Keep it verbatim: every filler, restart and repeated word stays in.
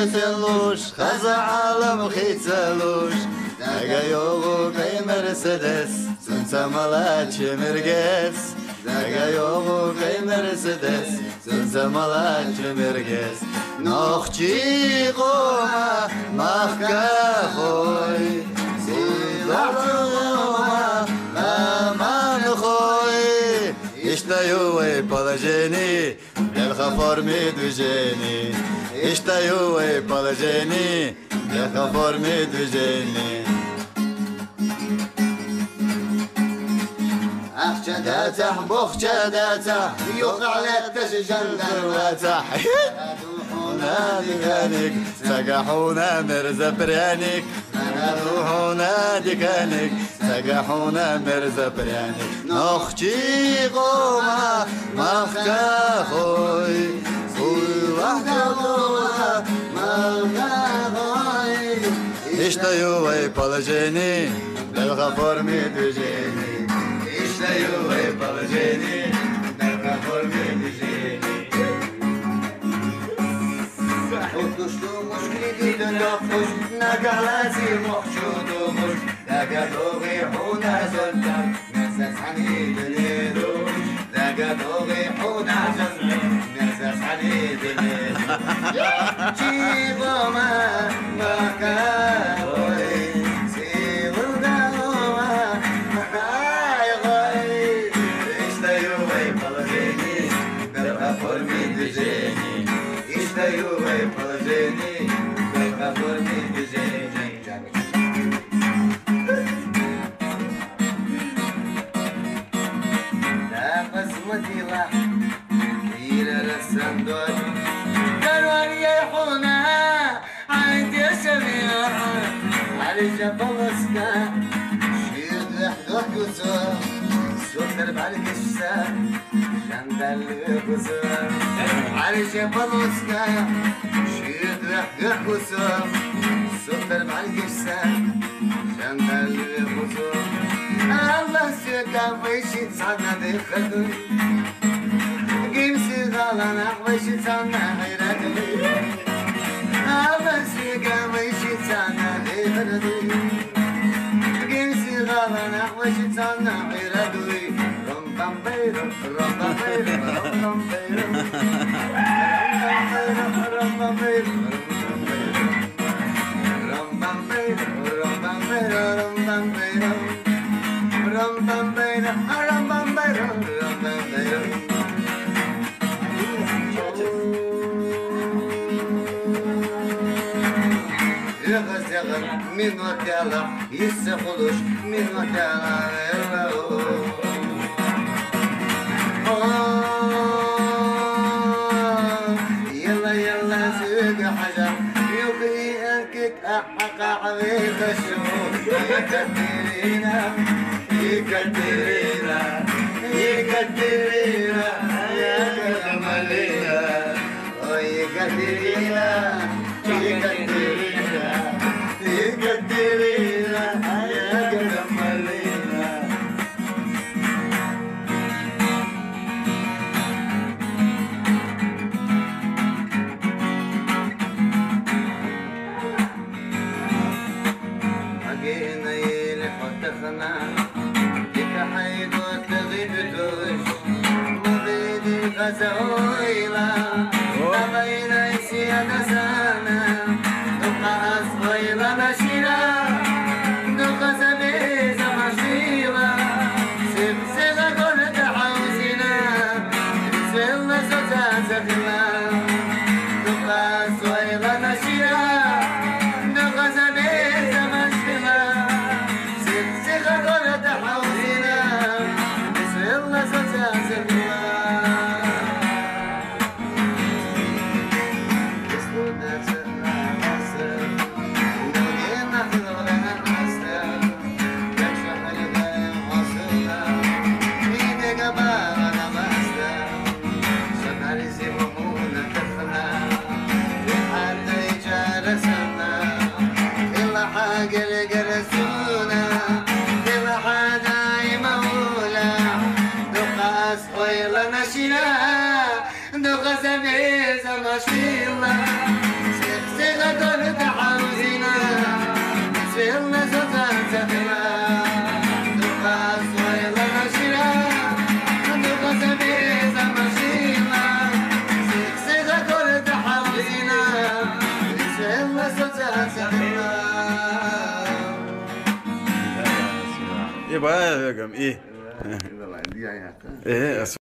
يسلوش خزع عالم خيتسلوش داقا يوغو كي مرسدس سنسا ملاش مرقس داقا يوغو كي مرسدس سنسا ملاش مرقس نوخشي قوما مخكا خوي سيبعتوما ماما نخوي اشتايوي بالاجيني للخفور ميدوجيني اشتايوي بالاجيني للخفور ميدوجيني اخ شداتح بوخ شداتح يوقع لك تشجن درواتح روحونا ديكانك سقحونا مرزا بريانك روحونا ديكانك سقحونا مرزا بريانك نخشي قوما مخكا خوي خوي وحكا قوما مخكا خوي اشتايوي بالاجيني للغفور ميدوجيني اشتايوي بالاجيني للغفور ميدوجيني Tutuştuğumuz gidin dokuz Nagalazi muhşudumuz Daga doği huna zoltan Nesas hani diliruş Daga doği huna zoltan Nesas hani diliruş Çivoma baka oy Sivulda oma Ay oy İştayuvay palazeni Berha formi düzeni İştayuvay palazeni Berha formi düzeni La basmati la Kira rasan doy Darwani yayhuna عندي سميع على جبل اسكا شيد لحدك وسام سكر بعلك الشام جندل وسام على جبل اسكا شيد لحدك وسام سكر بعلك الشام جندل وسام الله سكا ويشي تصعدنا دخلوا قيم سيغالنا ويشي تصعدنا غيراتي أمسيك ويشتانا لبردوي قيمسي غالنا ويشتانا غيردوي رم بام بيرو رم بام بيرو رم بام بيرو رم بام بيرو رم بام بيرو رم بام بيرو رم بام بيرو رم بام بيرو رم بام بيرو رم بام بيرو يغز يغز من وتعالى يسخلوش من وتعالى يلا يلا سوق حجر يبغي أنكك أحق عميق الشهور يكترينا يكترينا يكترينا يا كرمالينا يكترينا يكترينا يكترينا يا كرمالينا حقينا يلحطخنا يكحيد وتغيبتوش مبيدي غزويلا تبين سيادة سانا دقا أصغيلا نشيلا دقا زبيزة مشيلا سبسيغة قلت حوزنا سيلا سوتا سفلا دقا أصغيلا نشيلا دقا زبيزة مشيلا سبسيغة قلت حوزنا سيلا سوتا سفلا دقا زبيزة مشيلة سيغ كل تحاوزينا سيلنا سوزان سخنا دوبا سويلا نشيرا دوبا سبيزا مشينا سيخسيخا كل تحاوزينا سيلنا سوزان سخنا يبقى يا جم ايه ايه